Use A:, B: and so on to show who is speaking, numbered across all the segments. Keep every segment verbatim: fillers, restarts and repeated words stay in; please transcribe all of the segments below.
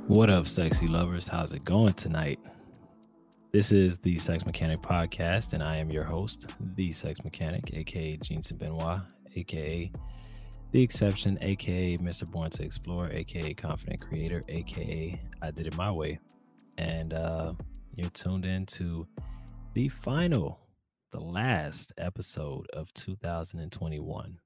A: What up, sexy lovers? How's it going tonight? This is the Sex Mechanic Podcast, and I am your host, the Sex Mechanic, aka Jeanson Benoit, aka The Exception, aka Mister Born to Explore, aka Confident Creator, aka I Did It My Way. And uh, you're tuned in to the final, the last episode of two thousand twenty-one.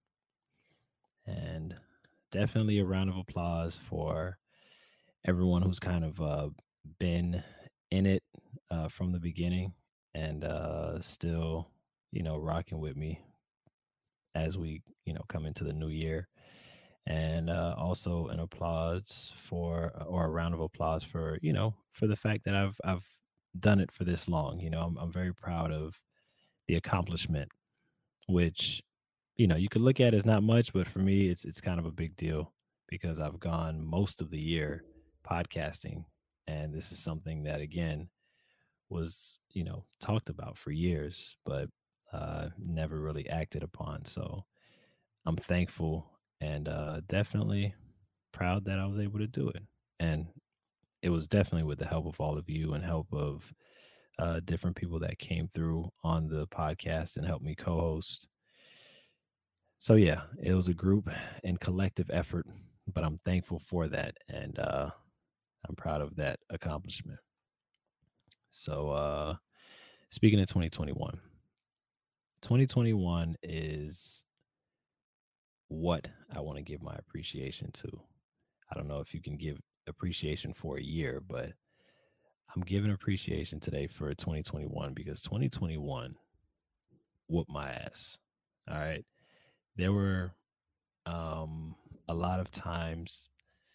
A: And definitely a round of applause for everyone who's kind of uh, been in it uh, from the beginning and uh, still, you know, rocking with me as we, you know, come into the new year. And uh, also an applause for, or a round of applause for, you know, for the fact that I've I've done it for this long. You know, I'm I'm very proud of the accomplishment, which, you know, you could look at as not much, but for me, it's it's kind of a big deal because I've gone most of the year podcasting, and this is something that again was, you know, talked about for years, but uh, never really acted upon. So I'm thankful and uh, definitely proud that I was able to do it. And it was definitely with the help of all of you and help of uh, different people that came through on the podcast and helped me co-host. So yeah, it was a group and collective effort, but I'm thankful for that, and uh, I'm proud of that accomplishment. So uh, speaking of twenty twenty-one, twenty twenty-one is what I want to give my appreciation to. I don't know if you can give appreciation for a year, but I'm giving appreciation today for twenty twenty-one because twenty twenty-one whooped my ass. All right. There were um, a lot of times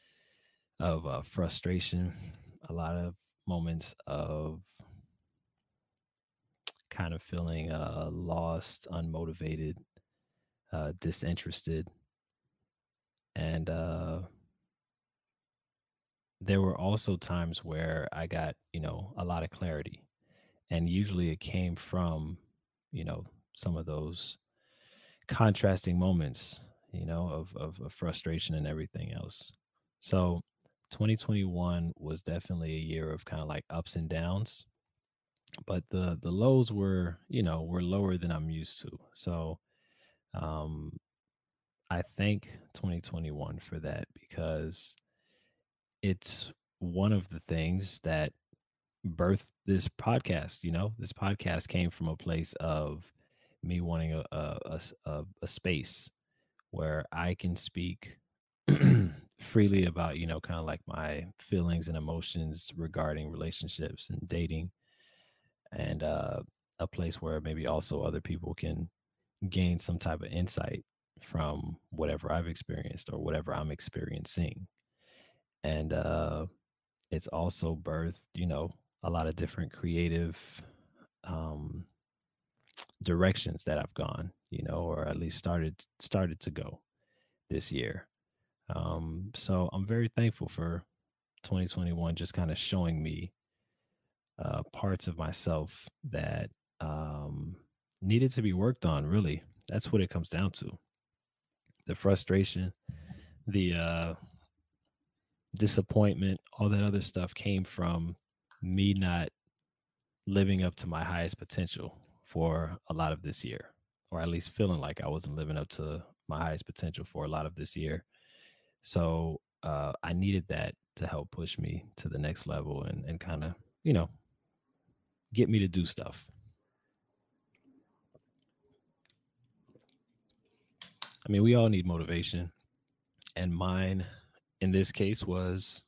A: of uh, frustration, a lot of moments of kind of feeling uh, lost, unmotivated, uh, disinterested. And uh, there were also times where I got, you know, a lot of clarity. And usually it came from, you know, some of those contrasting moments, you know, of, of, of frustration and everything else. So twenty twenty-one was definitely a year of kind of like ups and downs, but the the lows were, you know, were lower than I'm used to. So um I thank twenty twenty-one for that because it's one of the things that birthed this podcast. You know, this podcast came from a place of me wanting a a, a s- a- a space where I can speak freely about, you know, kind of like my feelings and emotions regarding relationships and dating, and uh, a place where maybe also other people can gain some type of insight from whatever I've experienced or whatever I'm experiencing. And uh, it's also birthed, you know, a lot of different creative um, directions that I've gone, you know, or at least started started to go this year. Um, so I'm very thankful for twenty twenty-one just kind of showing me uh, parts of myself that um, needed to be worked on. Really, that's what it comes down to. The frustration, the uh, disappointment, all that other stuff came from me not living up to my highest potential for a lot of this year, or at least feeling like I wasn't living up to my highest potential for a lot of this year. So uh, I needed that to help push me to the next level and, and kind of, you know, get me to do stuff. I mean, we all need motivation. And mine in this case was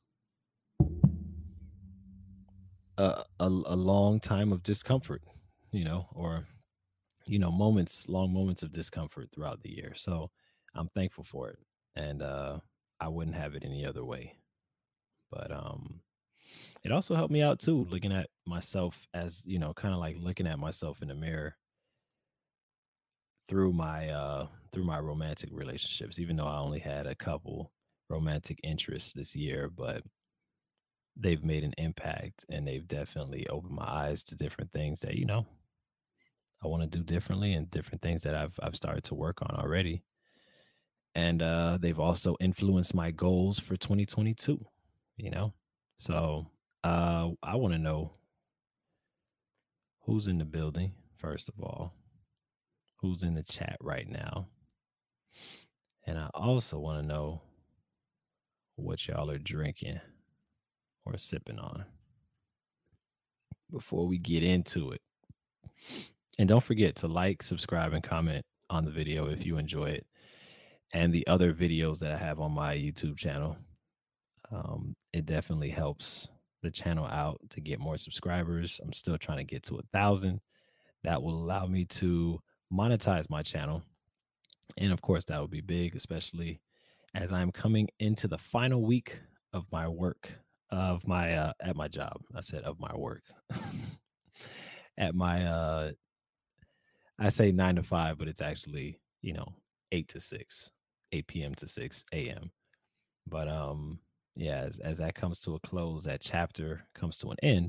A: a, a, a long time of discomfort, you know, or you know, moments, long moments of discomfort throughout the year. So I'm thankful for it. And uh, I wouldn't have it any other way. But um, it also helped me out too, looking at myself as, you know, kind of like looking at myself in the mirror through my uh through my romantic relationships, even though I only had a couple romantic interests this year, but they've made an impact and they've definitely opened my eyes to different things that, you know, I want to do differently and different things that I've I've started to work on already. And uh, they've also influenced my goals for twenty twenty-two. You know, So uh, I want to know who's in the building, first of all, who's in the chat right now. And I also want to know what y'all are drinking or sipping on before we get into it. And don't forget to like, subscribe, and comment on the video if you enjoy it and the other videos that I have on my YouTube channel. Um, it definitely helps the channel out to get more subscribers. I'm still trying to get to a thousand. That will allow me to monetize my channel. And of course, that would be big, especially as I'm coming into the final week of my work, of my, uh, at my job. I said of my work. At my, uh, I say nine to five, but it's actually, you know, eight to six, eight p m to six a m. But um, yeah, as, as that comes to a close, that chapter comes to an end,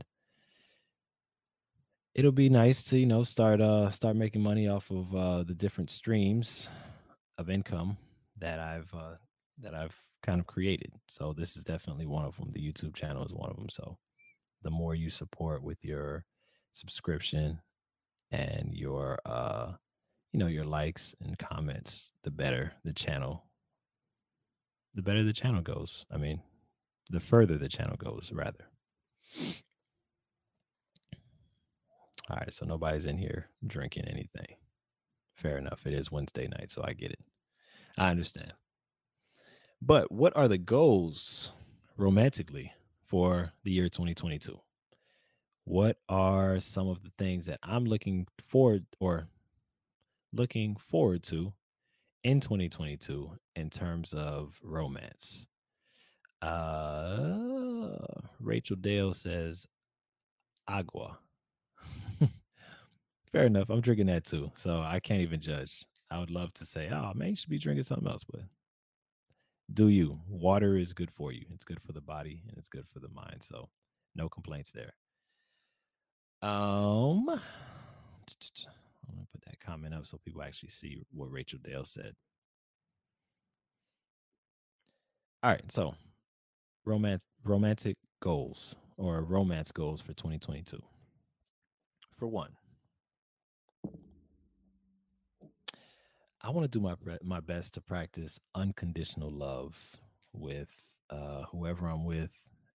A: it'll be nice to, you know, start uh start making money off of uh the different streams of income that I've uh that I've kind of created. So this is definitely one of them. The YouTube channel is one of them. So the more you support with your subscription and your uh you know your likes and comments, the better the channel the better the channel goes. I mean, the further the channel goes, rather. All right, so nobody's in here drinking anything. Fair enough. It is Wednesday night, so I get it. I understand. But what are the goals romantically for the year twenty twenty-two? What are some of the things that I'm looking forward or looking forward to in twenty twenty-two in terms of romance? Uh, Rachel Dale says agua. Fair enough. I'm drinking that too, so I can't even judge. I would love to say, "Oh man, you should be drinking something else," but do you? Water is good for you. It's good for the body and it's good for the mind. So, no complaints there. Um, I'm gonna put that comment up so people actually see what Rachel Dale said. All right, so romance, romantic goals or romance goals for twenty twenty-two. For one, I want to do my my best to practice unconditional love with uh, whoever I'm with.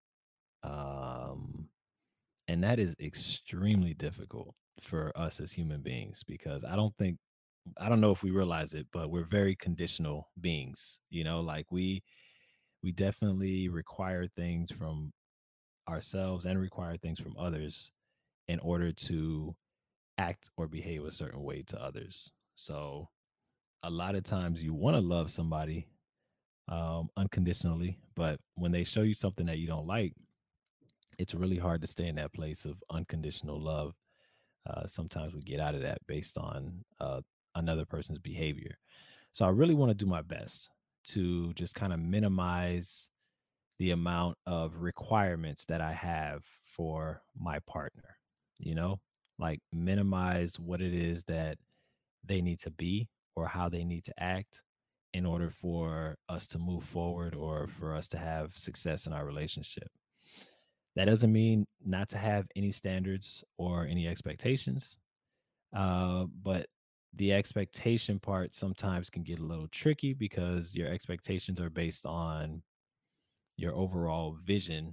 A: Um, and that is extremely difficult for us as human beings because I don't think I don't know if we realize it, but we're very conditional beings. You know, like we we definitely require things from ourselves and require things from others in order to act or behave a certain way to others. So a lot of times you want to love somebody um, unconditionally, but when they show you something that you don't like, it's really hard to stay in that place of unconditional love. Uh, sometimes we get out of that based on uh, another person's behavior. So I really want to do my best to just kind of minimize the amount of requirements that I have for my partner, you know, like minimize what it is that they need to be or how they need to act in order for us to move forward or for us to have success in our relationship. That doesn't mean not to have any standards or any expectations, uh, but the expectation part sometimes can get a little tricky because your expectations are based on your overall vision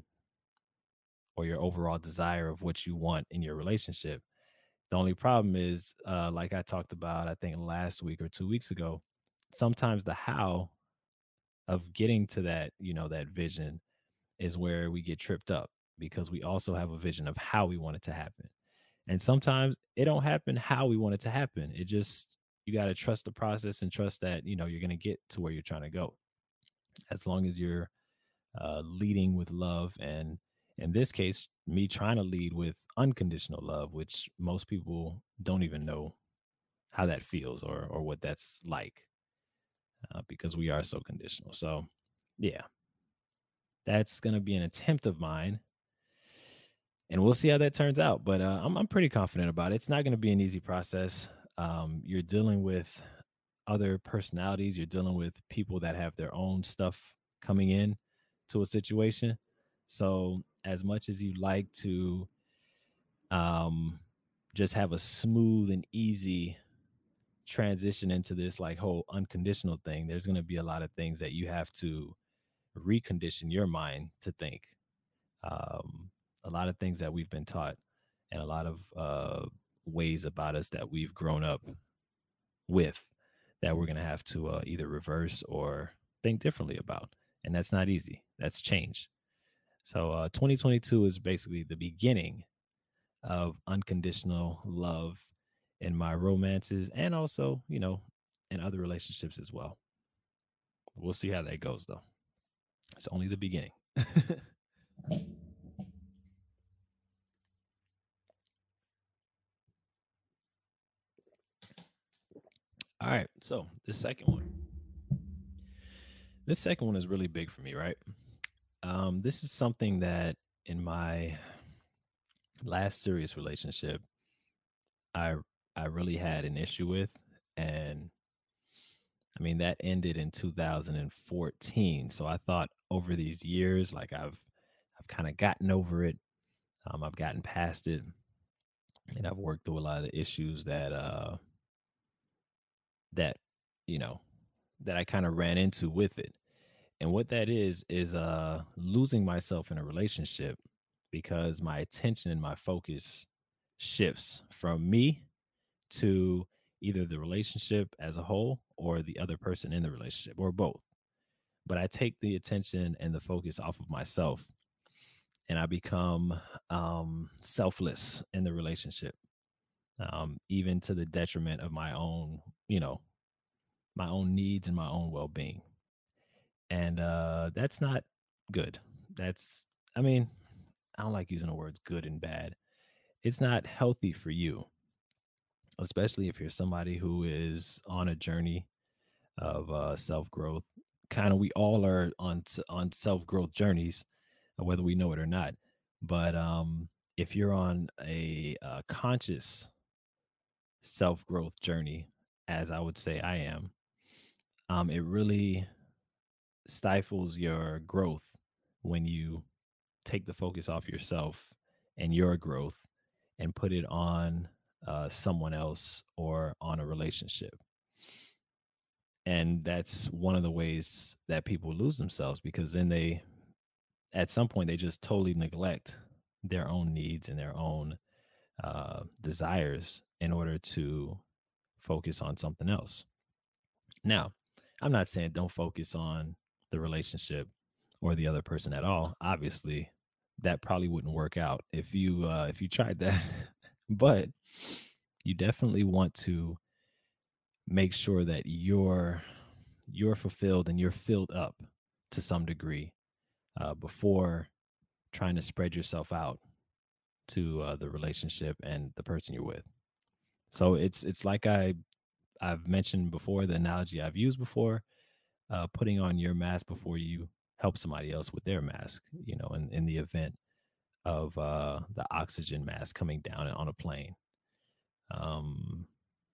A: or your overall desire of what you want in your relationship. The only problem is, uh, like I talked about, I think last week or two weeks ago, sometimes the how of getting to that, you know, that vision is where we get tripped up because we also have a vision of how we want it to happen. And sometimes it don't happen how we want it to happen. It just you got to trust the process and trust that, you know, you're going to get to where you're trying to go. As long as you're uh, leading with love. And in this case, me trying to lead with unconditional love, which most people don't even know how that feels or or what that's like uh, because we are so conditional. So, yeah, that's going to be an attempt of mine. And we'll see how that turns out. But uh, I'm, I'm pretty confident about it. It's not going to be an easy process. Um, you're dealing with other personalities, you're dealing with people that have their own stuff coming in to a situation. So as much as you like to um just have a smooth and easy transition into this like whole unconditional thing, there's going to be a lot of things that you have to recondition your mind to think. Um, a lot of things that we've been taught, and a lot of uh, ways about us that we've grown up with, that we're going to have to uh, either reverse or think differently about. And that's not easy. That's change. So uh, twenty twenty-two is basically the beginning of unconditional love in my romances, and also, you know, in other relationships as well. We'll see how that goes, though. It's only the beginning. All right. So the second one. This second one is really big for me, right? Um, this is something that in my last serious relationship, I I really had an issue with, and I mean that ended in two thousand fourteen. So I thought over these years, like I've I've kind of gotten over it. Um, I've gotten past it, and I've worked through a lot of the issues that uh that you know that I kind of ran into with it. And what that is is uh losing myself in a relationship because my attention and my focus shifts from me to either the relationship as a whole or the other person in the relationship or both. But I take the attention and the focus off of myself, and I become um selfless in the relationship. Um even to the detriment of my own, you know, my own needs and my own well-being. And uh that's not good. That's I mean, I don't like using the words good and bad. It's not healthy for you, especially if you're somebody who is on a journey of uh, self growth. Kind of, we all are on s- on self growth journeys, uh, whether we know it or not. But um, if you're on a, uh conscious self growth journey, as I would say I am, um, it really stifles your growth when you take the focus off yourself and your growth and put it on uh, someone else or on a relationship. And that's one of the ways that people lose themselves, because then they, at some point, they just totally neglect their own needs and their own uh, desires in order to focus on something else. Now, I'm not saying don't focus on the relationship or the other person at all. Obviously, that probably wouldn't work out if you uh, if you tried that. But you definitely want to make sure that you're you're fulfilled and you're filled up to some degree uh, before trying to spread yourself out to uh, the relationship and the person you're with. So it's it's like I I've mentioned before, the analogy I've used before, uh, putting on your mask before you help somebody else with their mask. You know, in, in the event of uh, the oxygen mask coming down on a plane. Um,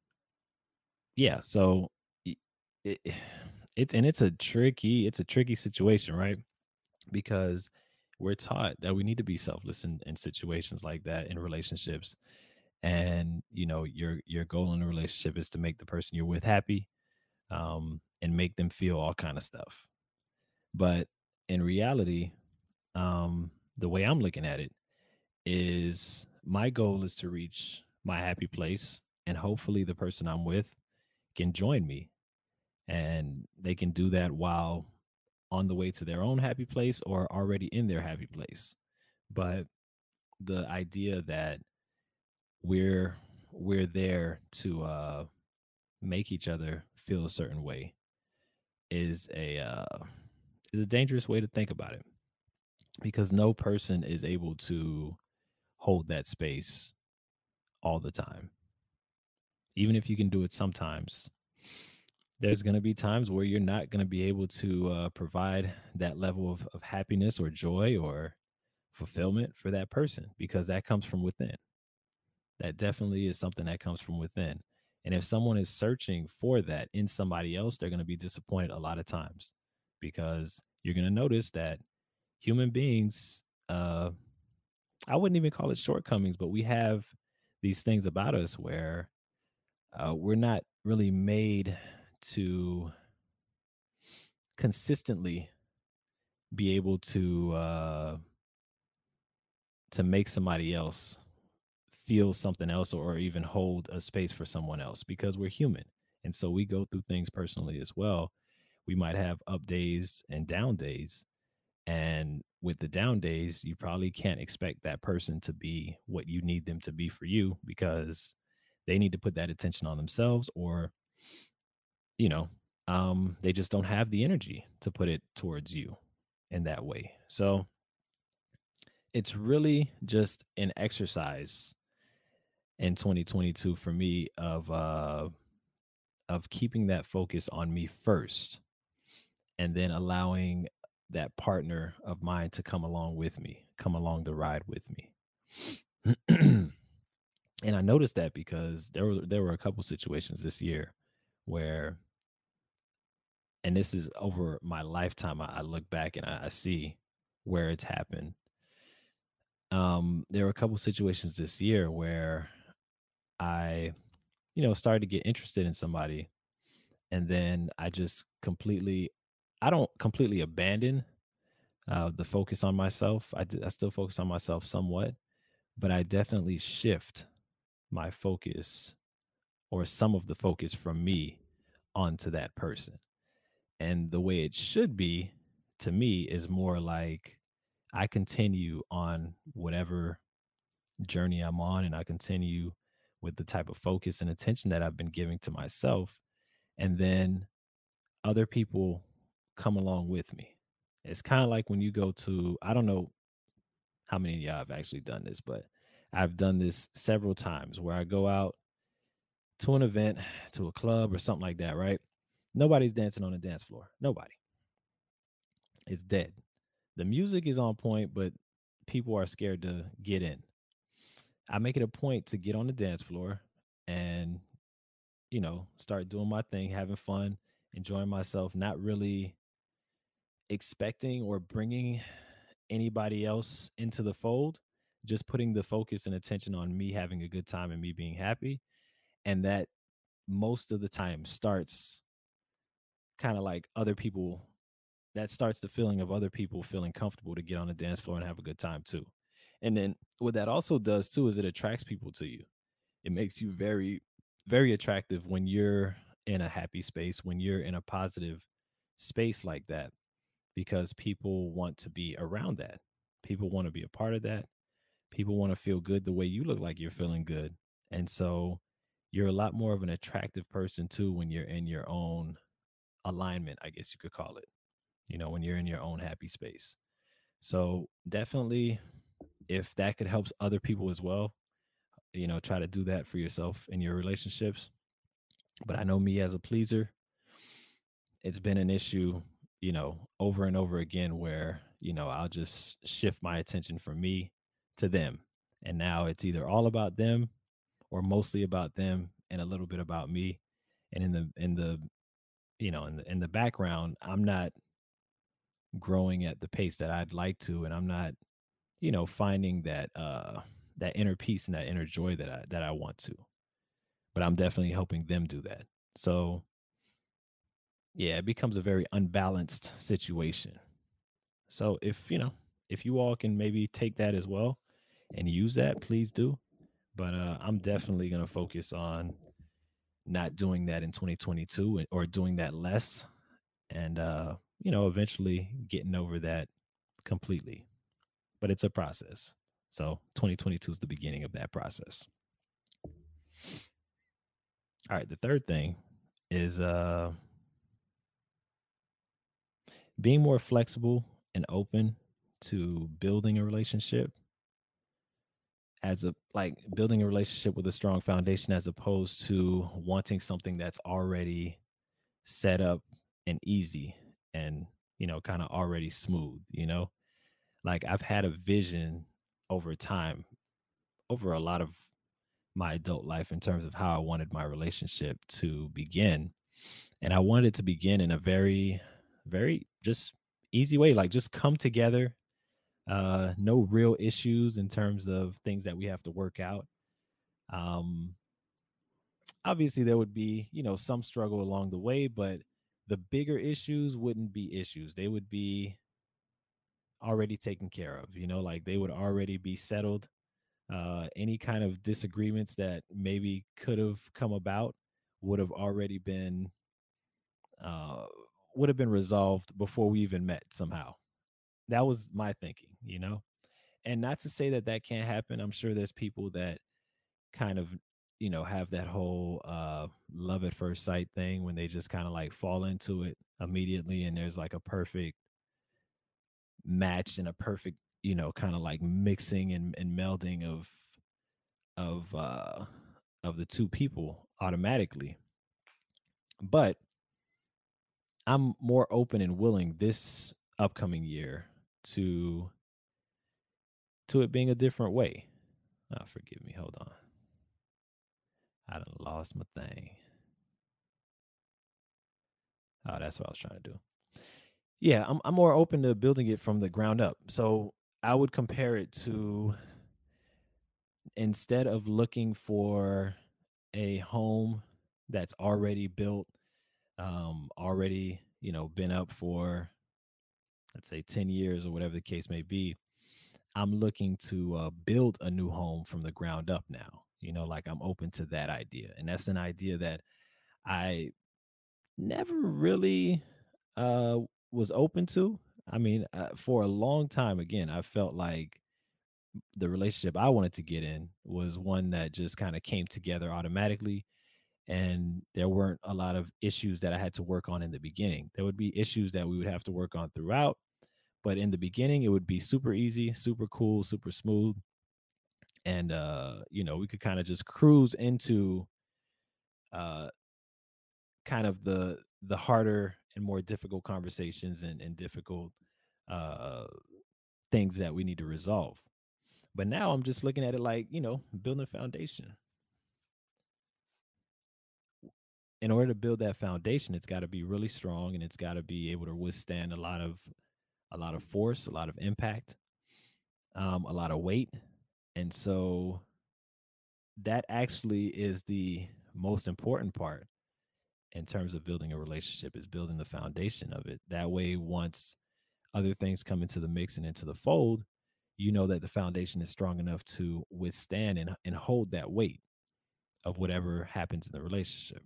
A: yeah. So it, it, it and it's a tricky it's a tricky situation, right? Because we're taught that we need to be selfless in, in situations like that in relationships. And you know, your your goal in a relationship is to make the person you're with happy, um, and make them feel all kind of stuff. But in reality, um, the way I'm looking at it is my goal is to reach my happy place, and hopefully the person I'm with can join me, and they can do that while on the way to their own happy place or already in their happy place. But the idea that we're we're there to uh make each other feel a certain way is a uh is a dangerous way to think about it, because no person is able to hold that space all the time. Even if you can do it sometimes, there's going to be times where you're not going to be able to uh, provide that level of, of happiness or joy or fulfillment for that person, because that comes from within. That definitely is something that comes from within. And if someone is searching for that in somebody else, they're going to be disappointed a lot of times, because you're going to notice that human beings, uh, I wouldn't even call it shortcomings, but we have these things about us where uh, we're not really made to consistently be able to uh, to make somebody else feel something else or even hold a space for someone else because we're human. And so we go through things personally as well. We might have up days and down days. And with the down days, you probably can't expect that person to be what you need them to be for you because they need to put that attention on themselves or, you know, um, they just don't have the energy to put it towards you in that way. So it's really just an exercise in twenty twenty-two for me of uh of keeping that focus on me first and then allowing that partner of mine to come along with me, come along the ride with me. And I noticed that because there were there were a couple situations this year where, and this is over my lifetime, I, I look back and I, I see where it's happened. Um, there were a couple situations this year where I, you know, started to get interested in somebody, and then I just completely, I don't completely abandon uh, the focus on myself. I, d- I still focus on myself somewhat, but I definitely shift my focus or some of the focus from me onto that person. And the way it should be to me is more like I continue on whatever journey I'm on and I continue with the type of focus and attention that I've been giving to myself. And then other people come along with me. It's kind of like when you go to, I don't know how many of y'all have actually done this, but I've done this several times where I go out to an event, to a club or something like that, right? Nobody's dancing on the dance floor. Nobody. It's dead. The music is on point, but people are scared to get in. I make it a point to get on the dance floor and, you know, start doing my thing, having fun, enjoying myself, not really expecting or bringing anybody else into the fold, just putting the focus and attention on me having a good time and me being happy. And that most of the time starts kind of like other people, that starts the feeling of other people feeling comfortable to get on the dance floor and have a good time too. And then what that also does too is it attracts people to you. It makes you very, very attractive when you're in a happy space, when you're in a positive space like that, because people want to be around that. People want to be a part of that. People want to feel good the way you look like you're feeling good. And so you're a lot more of an attractive person too when you're in your own alignment, I guess you could call it, you know, when you're in your own happy space. So definitely, if that could help other people as well, you know, try to do that for yourself in your relationships. But I know me as a pleaser, it's been an issue, you know, over and over again where, you know, I'll just shift my attention from me to them. And now it's either all about them or mostly about them and a little bit about me. And in the in the you know, in the in the background, I'm not growing at the pace that I'd like to, and I'm not, you know, finding that uh that inner peace and that inner joy that I that I want to. But I'm definitely helping them do that. So yeah, it becomes a very unbalanced situation. So if, you know, if you all can maybe take that as well and use that, please do. But uh, I'm definitely going to focus on not doing that in twenty twenty-two or doing that less and, uh, you know, eventually getting over that completely. But it's a process. So twenty twenty-two is the beginning of that process. All right. The third thing is uh, being more flexible and open to building a relationship as a like building a relationship with a strong foundation as opposed to wanting something that's already set up and easy and, you know, kind of already smooth, you know? Like I've had a vision over time, over a lot of my adult life in terms of how I wanted my relationship to begin. And I wanted it to begin in a very, very just easy way, like just come together Uh, no real issues in terms of things that we have to work out. Um, Obviously, there would be, you know, some struggle along the way, but the bigger issues wouldn't be issues. They would be already taken care of, you know, like they would already be settled. Uh, any kind of disagreements that maybe could have come about would have already been uh, would have been resolved before we even met somehow. That was my thinking, you know. And not to say that that can't happen. I'm sure there's people that kind of, you know, have that whole uh, love at first sight thing when they just kind of like fall into it immediately, and there's like a perfect match and a perfect, you know, kind of like mixing and, and melding of of uh of the two people automatically. But I'm more open and willing this upcoming year to to it being a different way. Oh, forgive me. Hold on. I done lost my thing. Oh, that's what I was trying to do. Yeah, I'm I'm more open to building it from the ground up. So I would compare it to, instead of looking for a home that's already built, um, already, you know, been up for, let's say, ten years or whatever the case may be. I'm looking to uh, build a new home from the ground up now. You know, like I'm open to that idea. And that's an idea that I never really uh, was open to. I mean, uh, for a long time, again, I felt like the relationship I wanted to get in was one that just kind of came together automatically. And there weren't a lot of issues that I had to work on in the beginning. There would be issues that we would have to work on throughout. But in the beginning, it would be super easy, super cool, super smooth. And, uh, you know, we could kind of just cruise into uh, kind of the the harder and more difficult conversations and, and difficult uh, things that we need to resolve. But now I'm just looking at it like, you know, building a foundation. In order to build that foundation, it's got to be really strong, and it's got to be able to withstand a lot of a lot of force, a lot of impact, um, a lot of weight. And so that actually is the most important part in terms of building a relationship, is building the foundation of it. That way, once other things come into the mix and into the fold, you know that the foundation is strong enough to withstand and, and hold that weight of whatever happens in the relationship.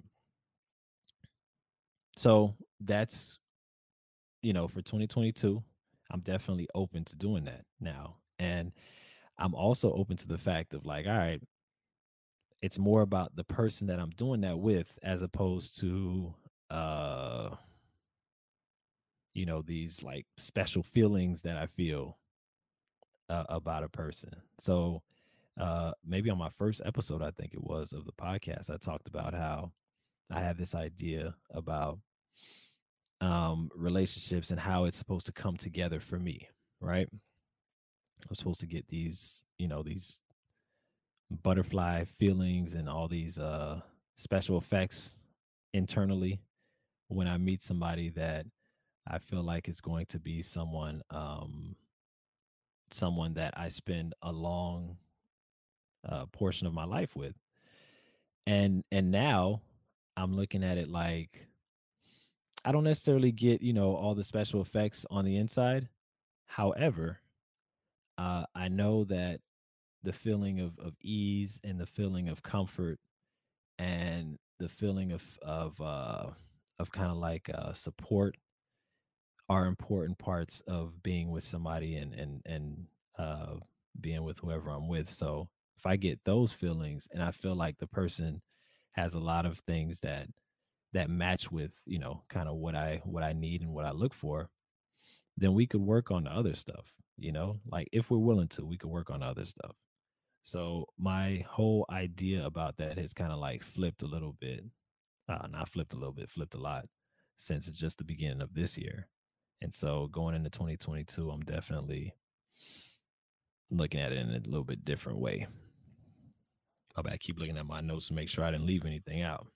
A: So that's, you know, for twenty twenty-two, I'm definitely open to doing that now. And I'm also open to the fact of like, all right, it's more about the person that I'm doing that with, as opposed to uh you know, these like special feelings that I feel uh, about a person. So uh maybe on my first episode, I think it was, of the podcast, I talked about how I have this idea about um relationships and how it's supposed to come together for me, right? I'm supposed to get these, you know, these butterfly feelings and all these uh special effects internally when I meet somebody that I feel like is going to be someone um someone that I spend a long uh, portion of my life with. And and now I'm looking at it like, I don't necessarily get, you know, all the special effects on the inside. However, uh, I know that the feeling of, of ease and the feeling of comfort and the feeling of of uh, of kind of like uh, support are important parts of being with somebody, and and and uh, being with whoever I'm with. So if I get those feelings and I feel like the person has a lot of things that that match with, you know, kind of what I what I need and what I look for, then we could work on the other stuff. You know, like if we're willing to, we could work on the other stuff. So my whole idea about that has kind of like flipped a little bit. Uh, not flipped a little bit, flipped a lot, since it's just the beginning of this year. And so going into twenty twenty-two, I'm definitely looking at it in a little bit different way. I'll I keep looking at my notes to make sure I didn't leave anything out.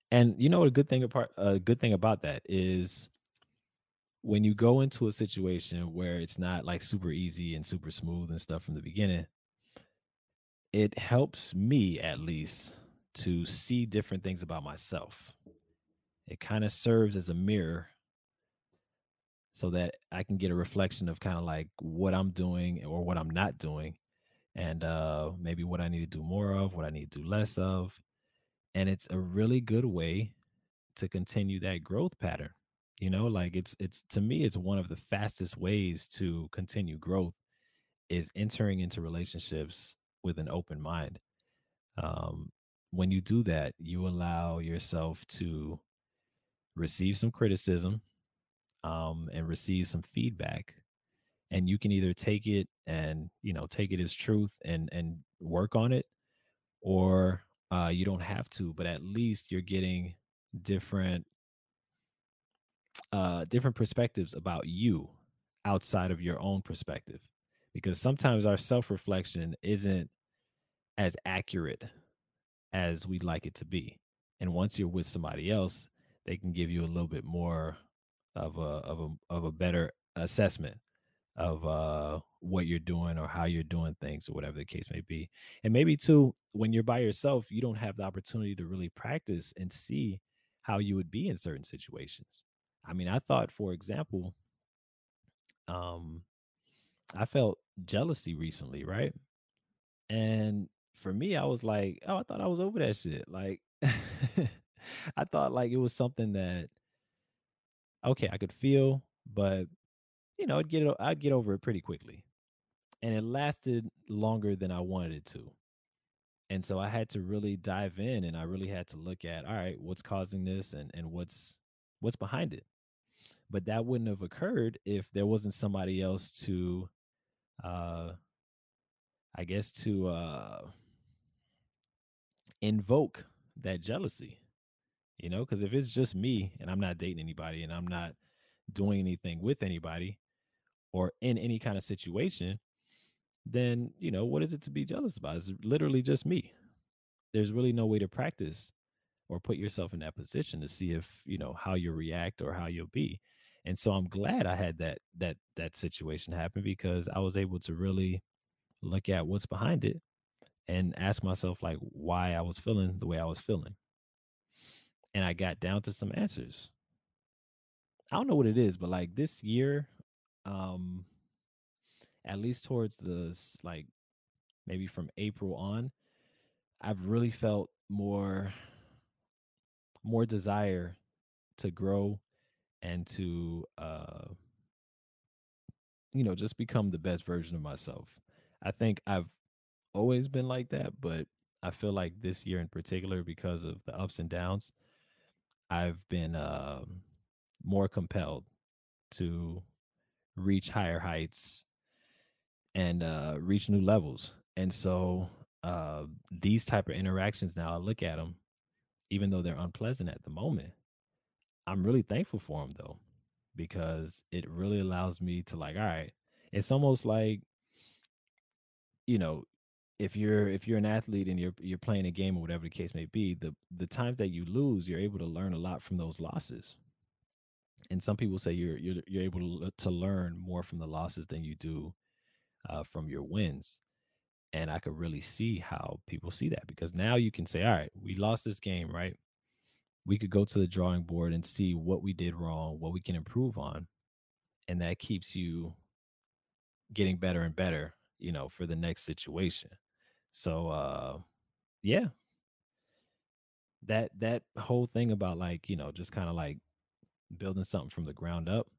A: And you know what a good thing apart a good thing about that is when you go into a situation where it's not like super easy and super smooth and stuff from the beginning, it helps me at least to see different things about myself. It kind of serves as a mirror so that I can get a reflection of kind of like what I'm doing or what I'm not doing, and uh maybe what I need to do more of, what I need to do less of. And it's a really good way to continue that growth pattern. You know, like it's it's to me, it's one of the fastest ways to continue growth is entering into relationships with an open mind. Um, when you do that, you allow yourself to receive some criticism, um, and receive some feedback, and you can either take it and you know take it as truth and and work on it, or uh, you don't have to. But at least you're getting different uh, different perspectives about you outside of your own perspective, because sometimes our self reflection isn't as accurate as we'd like it to be. And once you're with somebody else, they can give you a little bit more of a of a of a better assessment of uh what you're doing or how you're doing things or whatever the case may be. And maybe too, when you're by yourself, you don't have the opportunity to really practice and see how you would be in certain situations. I mean, I thought, for example, um, I felt jealousy recently, right? And for me, I was like, oh, I thought I was over that shit. Like, I thought like it was something that okay, I could feel, but you know, I'd get it, I'd get over it pretty quickly. And it lasted longer than I wanted it to. And so I had to really dive in, and I really had to look at, all right, what's causing this, and and what's what's behind it. But that wouldn't have occurred if there wasn't somebody else to uh I guess to uh invoke that jealousy, you know, because if it's just me and I'm not dating anybody and I'm not doing anything with anybody or in any kind of situation, then, you know, what is it to be jealous about? It's literally just me. There's really no way to practice or put yourself in that position to see if, you know, how you react or how you'll be. And so I'm glad I had that that that situation happen, because I was able to really look at what's behind it and ask myself like why I was feeling the way I was feeling. And I got down to some answers. I don't know what it is, but like this year, um, at least towards the s- like maybe from April on, I've really felt more more desire to grow and to uh you know just become the best version of myself. I think I've always been like that, but I feel like this year in particular, because of the ups and downs, I've been um more compelled to reach higher heights and uh, reach new levels. And so uh, these type of interactions now, I look at them, even though they're unpleasant at the moment, I'm really thankful for them though, because it really allows me to like, all right, it's almost like, you know, if you're if you're an athlete and you're you're playing a game or whatever the case may be, the the times that you lose, you're able to learn a lot from those losses. And some people say you're you're you're able to, le- to learn more from the losses than you do uh, from your wins. And I could really see how people see that, because now you can say, all right, we lost this game, right? We could go to the drawing board and see what we did wrong, what we can improve on. And that keeps you getting better and better, you know, for the next situation. So uh yeah, that that whole thing about like, you know, just kind of like building something from the ground up,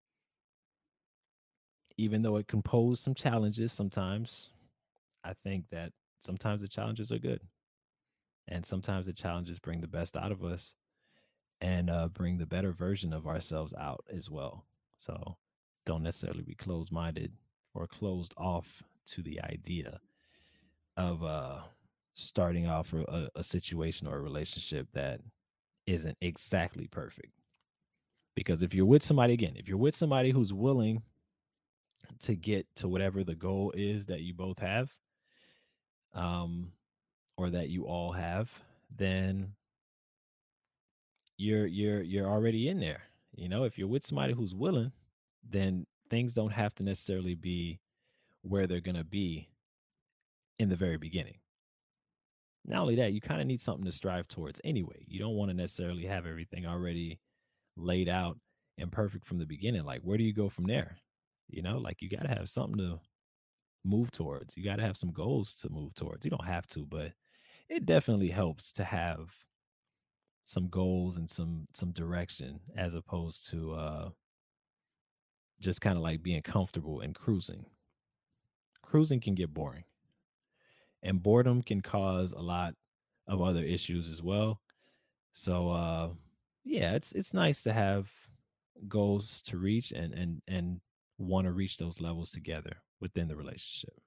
A: even though it can pose some challenges sometimes, I think that sometimes the challenges are good. And sometimes the challenges bring the best out of us and uh, bring the better version of ourselves out as well. So don't necessarily be closed minded or closed off to the idea of uh, starting off a, a situation or a relationship that isn't exactly perfect. Because if you're with somebody, again, if you're with somebody who's willing to get to whatever the goal is that you both have, um, or that you all have, then you're you're you're already in there. You know, if you're with somebody who's willing, then things don't have to necessarily be where they're going to be in the very beginning. Not only that, you kind of need something to strive towards anyway. You don't want to necessarily have everything already laid out and perfect from the beginning. Like, where do you go from there? You know, like you got to have something to move towards. You got to have some goals to move towards. You don't have to, but it definitely helps to have some goals and some some direction as opposed to uh just kind of like being comfortable and cruising. Cruising can get boring, and boredom can cause a lot of other issues as well. So uh yeah, it's it's nice to have goals to reach and and and want to reach those levels together within the relationship.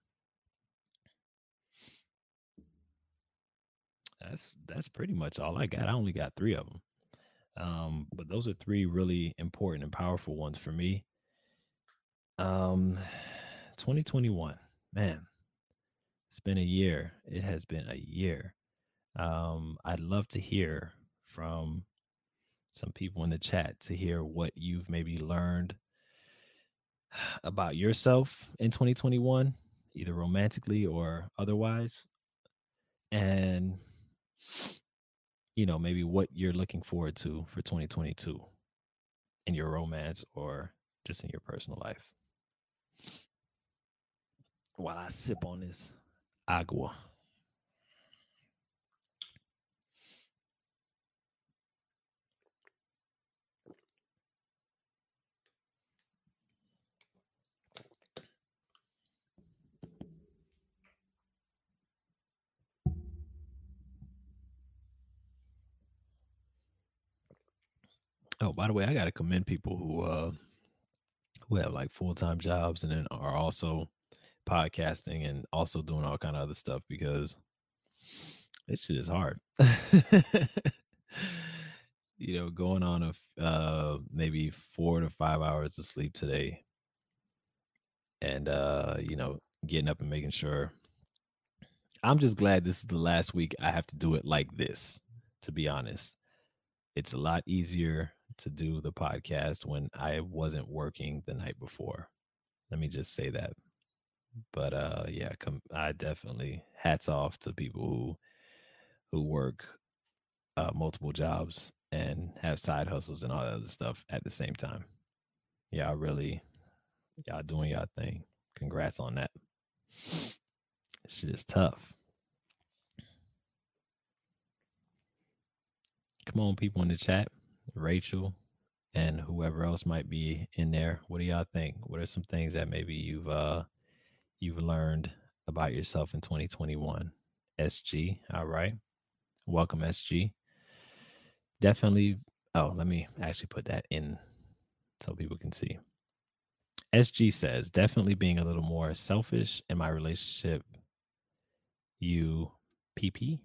A: That's that's pretty much all I got. I only got three of them. Um, but those are three really important and powerful ones for me. Um, twenty twenty-one, man, it's been a year. It has been a year. Um, I'd love to hear from some people in the chat to hear what you've maybe learned about yourself in twenty twenty-one, either romantically or otherwise, and you know, maybe what you're looking forward to for twenty twenty-two in your romance or just in your personal life. While I sip on this agua. Oh, by the way, I got to commend people who uh who have like full-time jobs and then are also podcasting and also doing all kind of other stuff because this shit is hard. You know, going on a f- uh maybe four to five hours of sleep today and uh you know, getting up and making sure. I'm just glad this is the last week I have to do it like this, to be honest. It's a lot easier to do the podcast when I wasn't working the night before. Let me just say that. But uh yeah, com- I definitely hats off to people who who work uh multiple jobs and have side hustles and all that other stuff at the same time. Y'all really y'all doing y'all thing. Congrats on that. Shit is tough. Come on, people in the chat. Rachel and whoever else might be in there. What do y'all think? What are some things that maybe you've uh you've learned about yourself in twenty twenty-one? S G, all right. Welcome, S G. Definitely. Oh, let me actually put that in so people can see. S G says, definitely being a little more selfish in my relationship. You P P.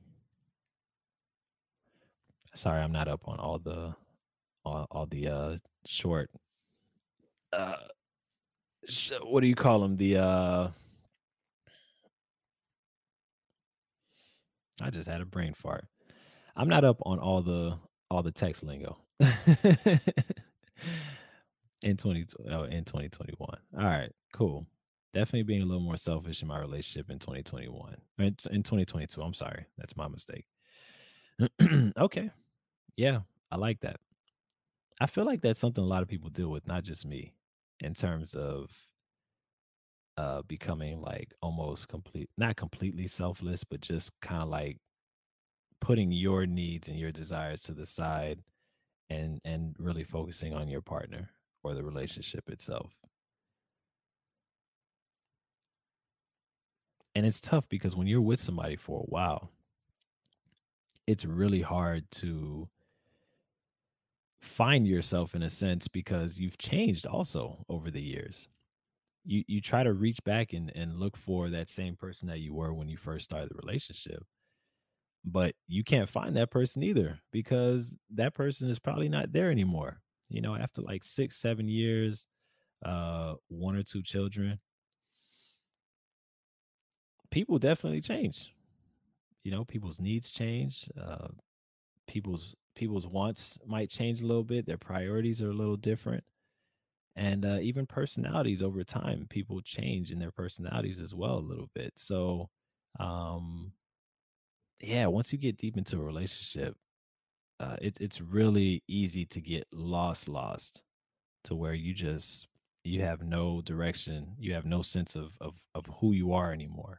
A: Sorry, I'm not up on all the all, all the uh short uh sh- what do you call them? The uh I just had a brain fart. I'm not up on all the all the text lingo. in twenty oh, in twenty twenty-one. All right, cool. Definitely being a little more selfish in my relationship in twenty twenty-one. In, in twenty twenty-two, I'm sorry. That's my mistake. Okay. Yeah, I like that. I feel like that's something a lot of people deal with, not just me, in terms of uh becoming like almost complete not completely selfless, but just kind of like putting your needs and your desires to the side and and really focusing on your partner or the relationship itself. And it's tough because when you're with somebody for a while, it's really hard to find yourself in a sense because you've changed also over the years. You you try to reach back and, and look for that same person that you were when you first started the relationship, but you can't find that person either because that person is probably not there anymore. You know, after like six, seven years, uh, one or two children, people definitely change. You know, people's needs change. Uh, people's people's wants might change a little bit. Their priorities are a little different. And uh, even personalities over time, people change in their personalities as well a little bit. So, um, yeah, once you get deep into a relationship, uh, it, it's really easy to get lost, lost to where you just you have no direction, you have no sense of of of who you are anymore.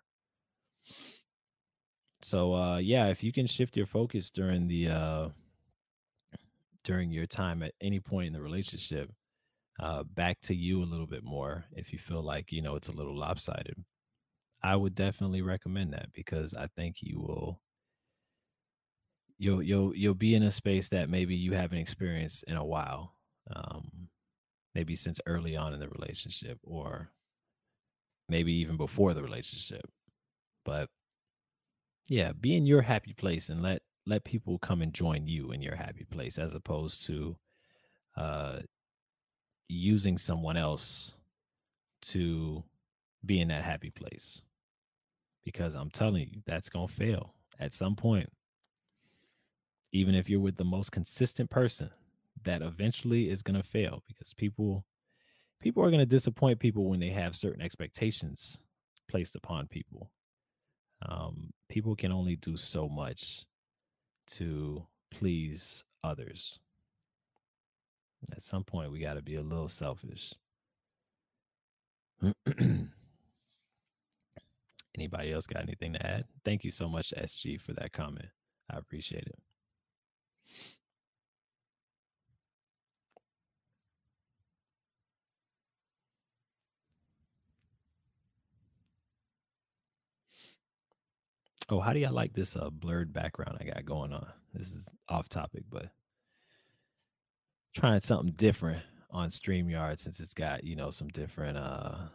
A: So, uh, yeah, if you can shift your focus during the uh, during your time at any point in the relationship, uh, back to you a little bit more, if you feel like you know it's a little lopsided, I would definitely recommend that because I think you will you'll you'll you'll be in a space that maybe you haven't experienced in a while, um, maybe since early on in the relationship, or maybe even before the relationship. But yeah, be in your happy place and let let people come and join you in your happy place, as opposed to uh, using someone else to be in that happy place. Because I'm telling you, that's gonna fail at some point. Even if you're with the most consistent person, that eventually is gonna fail because people people are gonna disappoint people when they have certain expectations placed upon people. Um, people can only do so much to please others. At some point, we got to be a little selfish. Anybody else got anything to add? Thank you so much, S G, for that comment. I appreciate it. Oh, how do y'all like this uh, blurred background I got going on? This is off topic, but trying something different on StreamYard since it's got, you know, some different uh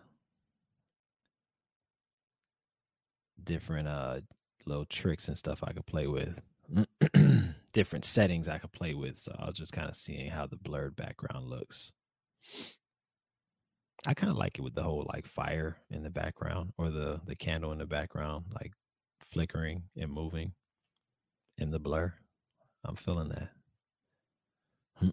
A: different uh little tricks and stuff I could play with. Different settings I could play with. So I was just kind of seeing how the blurred background looks. I kind of like it with the whole like fire in the background or the the candle in the background, like flickering and moving in the blur. I'm feeling that.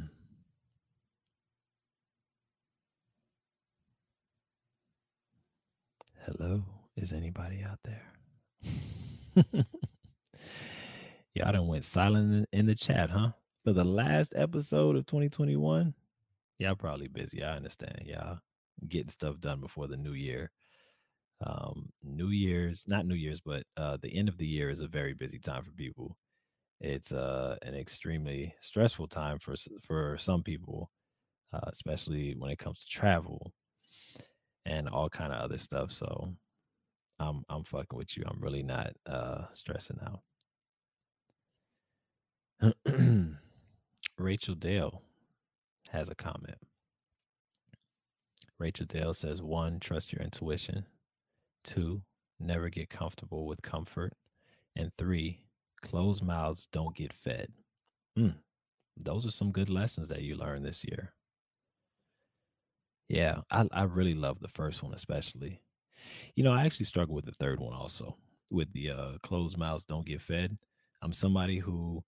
A: Hello, is anybody out there? Y'all done went silent in, in the chat, huh? For the last episode of twenty twenty-one, y'all probably busy. I understand. Y'all getting stuff done before the new year. Um, New Year's, not New Year's, but uh, the end of the year is a very busy time for people. It's uh, an extremely stressful time for s- for some people, uh, especially when it comes to travel and all kind of other stuff. So I'm I'm fucking with you. I'm really not uh, stressing out. Rachel Dale has a comment. Rachel Dale says, one, trust your intuition. Two, never get comfortable with comfort. And three, closed mouths don't get fed. Mm, those are some good lessons that you learned this year. Yeah, I, I really love the first one, especially. You know, I actually struggle with the third one also, with the uh, closed mouths don't get fed. I'm somebody who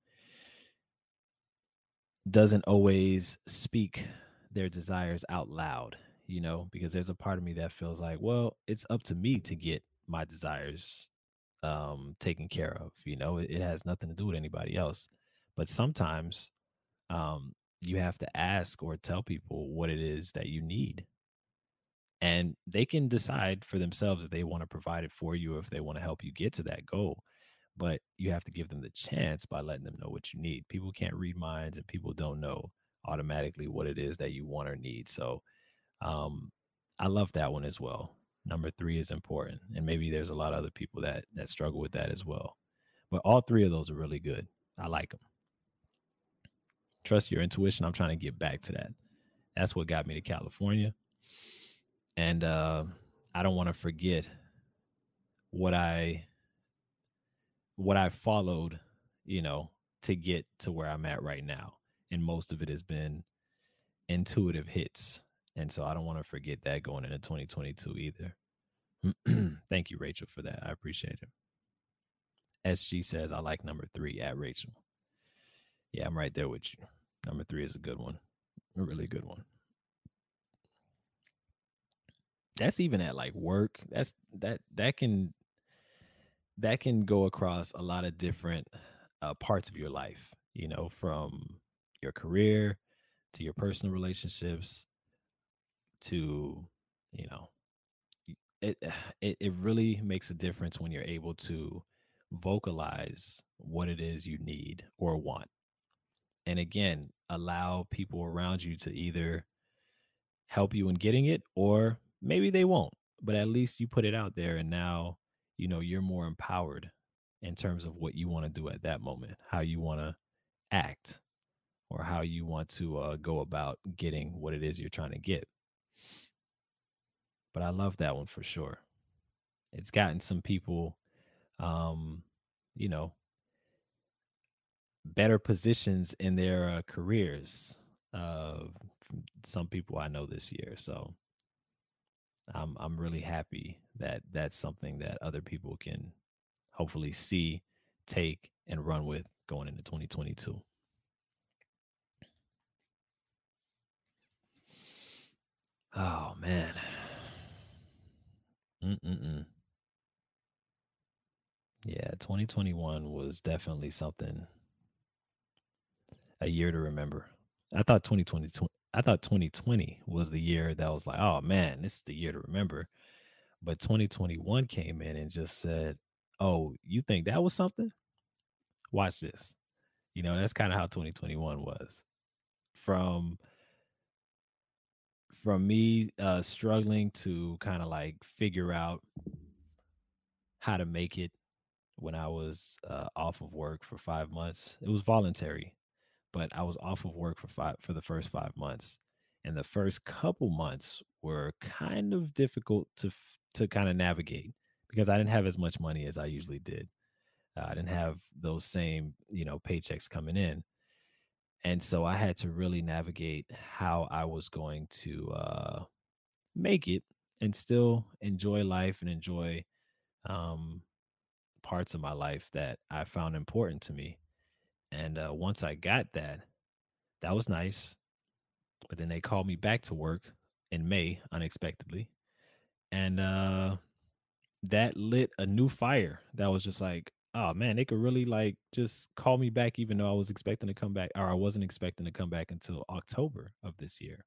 A: doesn't always speak their desires out loud, you know, because there's a part of me that feels like, well, it's up to me to get my desires um taken care of, you know. It, it has nothing to do with anybody else. But sometimes um you have to ask or tell people what it is that you need, and they can decide for themselves if they want to provide it for you or if they want to help you get to that goal. But you have to give them the chance by letting them know what you need. People can't read minds, and people don't know automatically what it is that you want or need. So um I love that one as well. Number three is important, and maybe there's a lot of other people that that struggle with that as well. But all three of those are really good. I like them. Trust your intuition. I'm trying to get back to that. That's what got me to California, and uh, I don't want to forget what I what I followed, you know, to get to where I'm at right now. And most of it has been intuitive hits. And so I don't want to forget that going into twenty twenty-two either. Thank you, Rachel, for that. I appreciate it. S G says, I like number three at Rachel. Yeah, I'm right there with you. Number three is a good one, a really good one. That's even at like work. That's that that can that can go across a lot of different uh, parts of your life. You know, from your career to your personal relationships to you know it it, it really makes a difference when you're able to vocalize what it is you need or want, and again allow people around you to either help you in getting it or maybe they won't, but at least you put it out there and now you know you're more empowered in terms of what you want to do at that moment, how you want to act, or how you want to uh, go about getting what it is you're trying to get. But I love that one for sure. It's gotten some people um you know better positions in their uh, careers, uh from some people I know this year. So I'm I'm really happy that that's something that other people can hopefully see, take, and run with going into twenty twenty-two. Oh man. Mm-mm-mm. Yeah, twenty twenty-one was definitely something, a year to remember. I thought twenty twenty I thought twenty twenty was the year that was like, oh man, this is the year to remember. But twenty twenty-one came in and just said, "Oh, you think that was something? Watch this." You know, that's kind of how twenty twenty-one was. From from me uh struggling to kind of like figure out how to make it when I was uh, off of work for five months. It was voluntary, but I was off of work for five for the first five months. And the first couple months were kind of difficult to f- to kind of navigate because I didn't have as much money as I usually did. Uh, I didn't have those same, you know, paychecks coming in. And so I had to really navigate how I was going to uh, make it and still enjoy life and enjoy um, parts of my life that I found important to me. And uh, once I got that, that was nice. But then they called me back to work in May unexpectedly. And uh, that lit a new fire that was just like, oh man, they could really like just call me back, even though I was expecting to come back, or I wasn't expecting to come back until October of this year.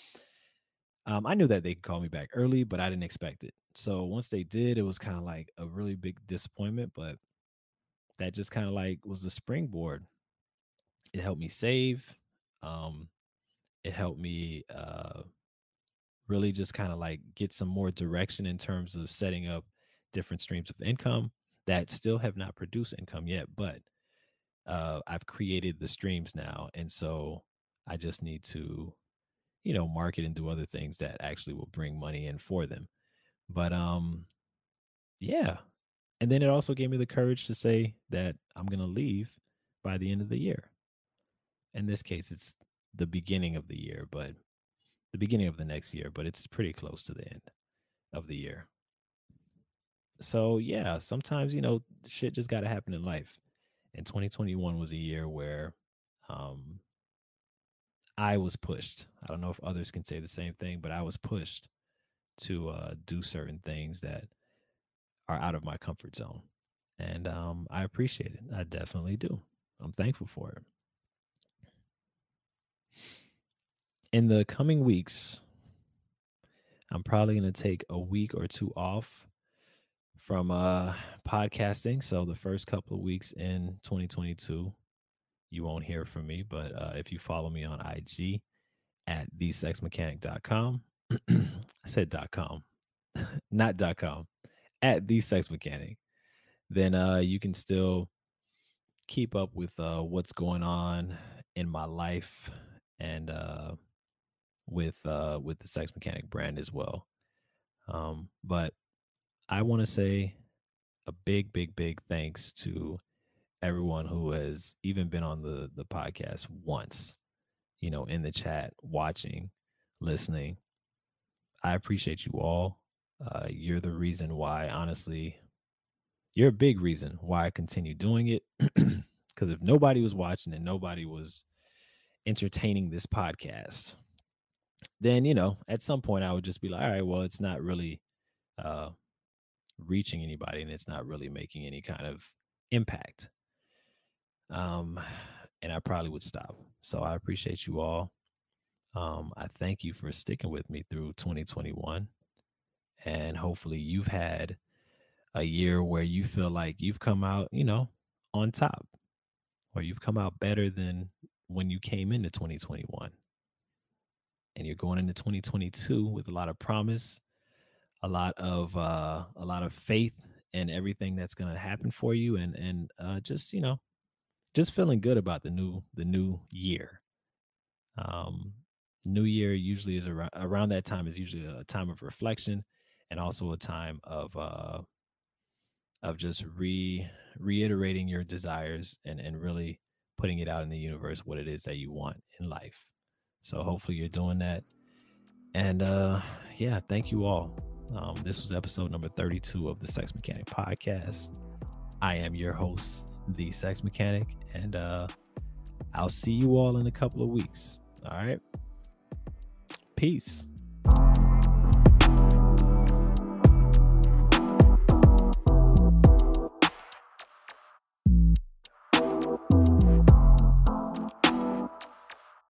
A: Um, I knew that they could call me back early, but I didn't expect it. So once they did, it was kind of like a really big disappointment, but that just kind of like was the springboard. It helped me save. Um, it helped me uh, really just kind of like get some more direction in terms of setting up different streams of income that still have not produced income yet, but uh, I've created the streams now. And so I just need to, you know, market and do other things that actually will bring money in for them. But um, yeah. And then it also gave me the courage to say that I'm going to leave by the end of the year. In this case, it's the beginning of the year, but the beginning of the next year, but it's pretty close to the end of the year. So yeah, sometimes you know shit just got to happen in life. And twenty twenty-one was a year where um, I was pushed. I don't know if others can say the same thing, but I was pushed to uh, do certain things that are out of my comfort zone, and um, I appreciate it. I definitely do. I'm thankful for it. In the coming weeks, I'm probably going to take a week or two off from uh, podcasting. So the first couple of weeks in twenty twenty-two, you won't hear from me. But uh, if you follow me on I G at the sex mechanic dot com, I said dot com, not dot com, at the sex mechanic, then uh, you can still keep up with uh, what's going on in my life and uh, with uh, with the sex mechanic brand as well. Um, but I want to say a big, big, big thanks to everyone who has even been on the the podcast once, you know, in the chat, watching, listening. I appreciate you all. Uh, you're the reason why, honestly, you're a big reason why I continue doing it. Because if nobody was watching and nobody was entertaining this podcast, then, you know, at some point I would just be like, all right, well, it's not really uh, reaching anybody and it's not really making any kind of impact. Um, and I probably would stop. So I appreciate you all. Um, I thank you for sticking with me through twenty twenty-one. And hopefully you've had a year where you feel like you've come out, you know, on top, or you've come out better than when you came into twenty twenty-one. And you're going into twenty twenty-two with a lot of promise, a lot of uh, a lot of faith in everything that's going to happen for you, and and uh, just, you know, just feeling good about the new the new year. Um, new year usually is around around that time is usually a time of reflection, and also a time of uh, of just re reiterating your desires and and really putting it out in the universe what it is that you want in life. So hopefully you're doing that. And uh yeah, thank you all. Um, this was episode number thirty-two of the Sex Mechanic Podcast. I am your host, the Sex Mechanic, and uh I'll see you all in a couple of weeks. All right. Peace.